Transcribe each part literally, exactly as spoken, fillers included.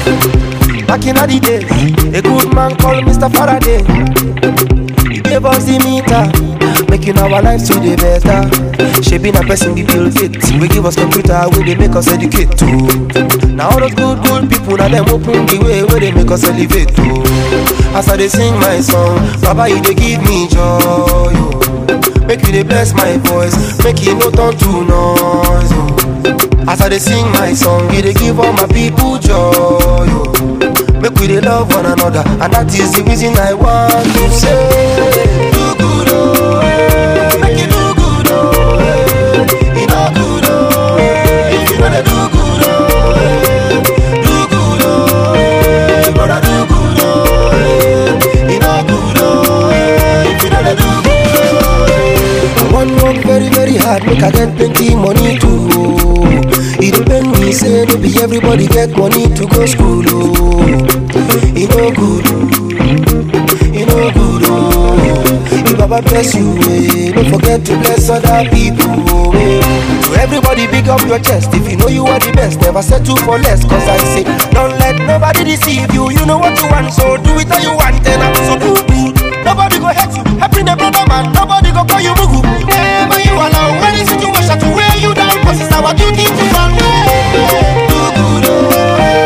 Back in the days, a good man called Mister Faraday. He gave us the meter, making our lives today better. Shaping a person we build it. We give us computer where they make us educate too. Now all those good good people, now them open the way where they make us elevate too. As I they sing my song, Baba you they give me joy. Oh. Make you they bless my voice, make it no turn to noise. Oh. As I they sing my song, you they give all my people joy. Oh. Make we they love one another, and that is the reason I want to say, do good oh, make you do good oh, you know good oh, if you wanna do good oh, do good oh, brother do good oh, you know good oh, if you wanna do good oh. I want work very very hard, make I get plenty money too. It depend me say no be everybody get money to go school oh. You know good, you know good oh. If Baba bless you, eh, don't forget to bless other people eh. To everybody big up your chest. If you know you are the best, never settle for less. Cause I say, don't let nobody deceive you. You know what you want, so do it how you want. And I'm so good. Nobody go hate you, helping the brother man. Nobody go call you mugu. Never you allow any situation to wear you down. Cause it's our duty to find way. Do good oh.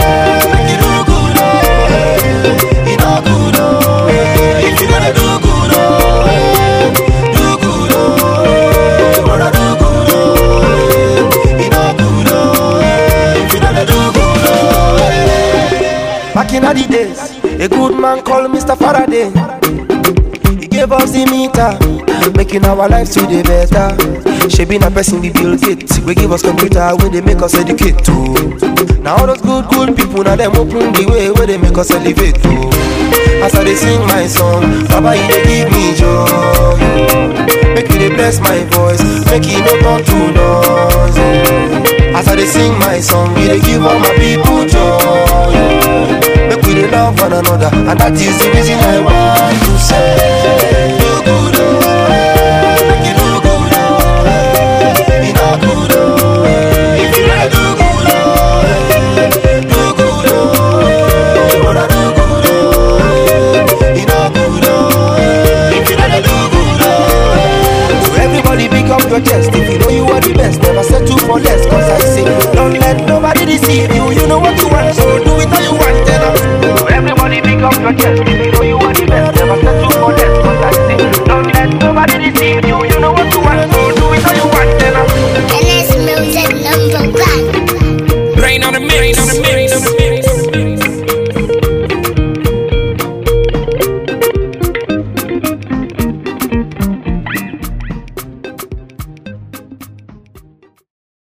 Back in the days, a good man called Mister Faraday. He gave us the meter, making our lives today better. Shaping a person we build it. We give us computer where they make us educate too. Now all those good good people, now them open the way where they make us elevate too. As I they sing my song, Baba you they give me joy. Make you they bless my voice, make it no turn to noise. As I they sing my song, you they give all my people joy. Make we they love one another, and that is the reason I want to say, do good oh, make you do good oh, you know good oh, if you really do good oh, do good oh, brother do good oh, you know good oh, if you really do good oh. So everybody pick up your chest.